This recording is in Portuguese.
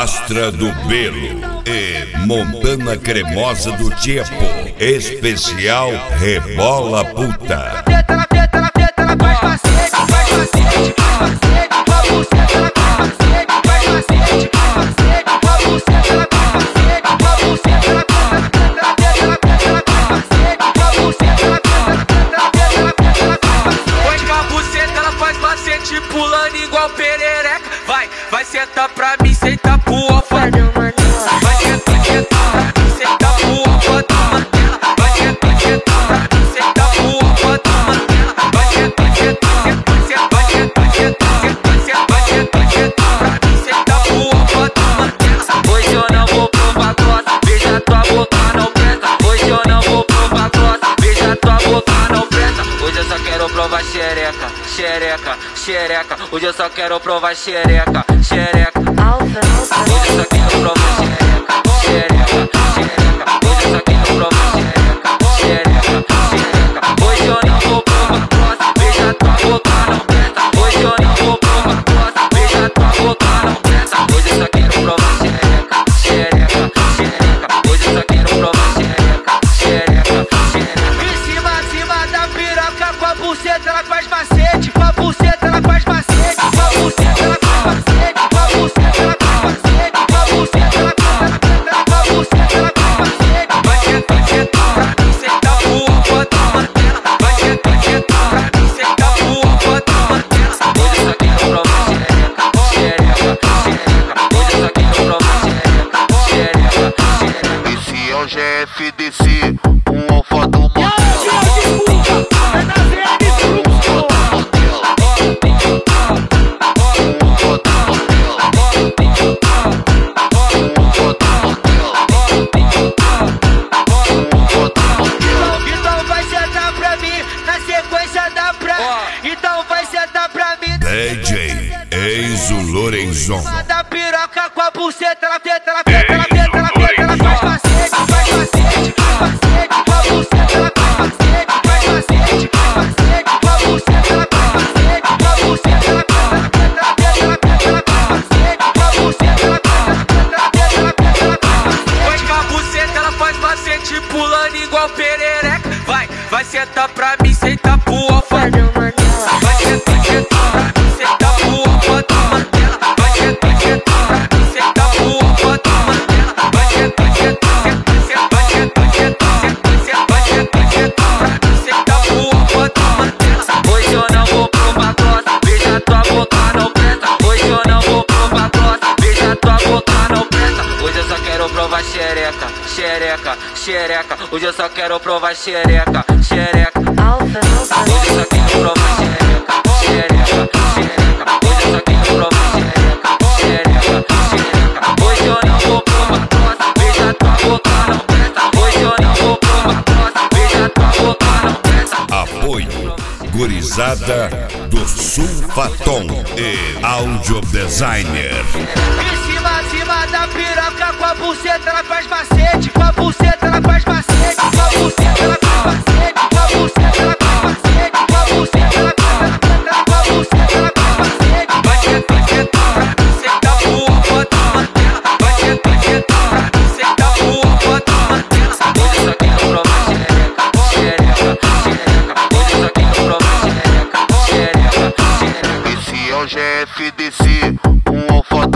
Astra do Belo e Montana Cremosa do Tiepo. Especial Rebola Puta. Pulando igual perereca, vai sentar pra mim, senta pro alfa. Vai sentar pra mim, senta pro alfa da Mantela. Vai sentar pra mim, senta pro alfa da Mantela. Vai sentar pra mim, senta pro alfa da Mantela. Hoje eu não vou provar grossa, beija tua boca, não presta. Hoje eu não vou provar grossa, beija tua boca, não presta. Hoje eu só quero provar xereca, xereca, xereca. Hoje eu só quero provar xereca, xereca. Hoje eu só quero provar xereca, xereca, xereca. Hoje eu só quero provar xereca, xereca, xereca. Hoje eu não vou provar grossa, beija tua boca, não presta. Hoje eu não vou provar grossa, beija tua boca, não presta. Hoje eu só quero provar xereca, xereca, xereca. Hoje eu só quero provar xereca, xereca, xereca. Em cima da piroca com a buceta ela faz macete, com a buceta ela faz macete, com a buceta ela faz macete, com a buceta ela faz macete, com a buceta ela faz macete, com a buceta ela faz macete. Vai sentar pra mim, senta pro alfa da Mantela. Vai sentar pra mim, senta pro alfa da Mantela. Hoje eu só quero provar xereca, xereca, xereca. Hoje eu só quero provar xereca, xereca, xereca. Esse é o GFDC, o alfa do Mantela. Então vai sentar pra mim. DJ Enzo Lorenzon. Da piroca com a buceta, ela teta, ela teta, ela teta, ela teta, ela faz macete, faz macete, faz macete, com a buceta ela faz macete, faz macete, faz macete, com a buceta ela faz macete, com a buceta ela teta, ela teta, ela teta, ela macete, com a buceta ela teta, ela teta, ela macete. Pois com a buceta ela faz macete, pulando igual perereca. Vai sentar pra mim, senta pro alfa. Vai sentar pra mim, senta pro alfa da Mantela. Vai sentar pra mim, senta pro alfa da Mantela. Vai sentar pra mim, senta pro alfa da Mantela. Hoje eu não vou provar grossa, beija tua boca, não presta. Hoje eu não vou provar grossa, beija tua boca, não presta. Hoje eu só quero provar xereca, xereca, xereca. Hoje eu só quero provar xereca, xereca. Hoje eu só quero provar xereca, xereca, xereca. Hoje eu só quero provar xereca, xereca, xereca. Hoje eu não vou provar grossa, beija tua boca, não presta. Hoje eu não vou provar grossa, beija tua boca, não presta. Apoio Gurizada do Sulfaton e Audio Designer. Em cima da piroca com a buceta ela faz macete, com a buceta ela faz macete, com a buceta ela faz macete, com a buceta ela faz macete, com a buceta ela faz macete, com a buceta ela faz macete. Vai sentar pra mim, senta pro alfa da Mantela. Vai sentar pra mim, senta pro alfa da Mantela. Hoje eu só quero provar xereca, xereca, xereca. Hoje eu só quero provar xereca, xereca, xereca. Esse é o GFDC, o alfa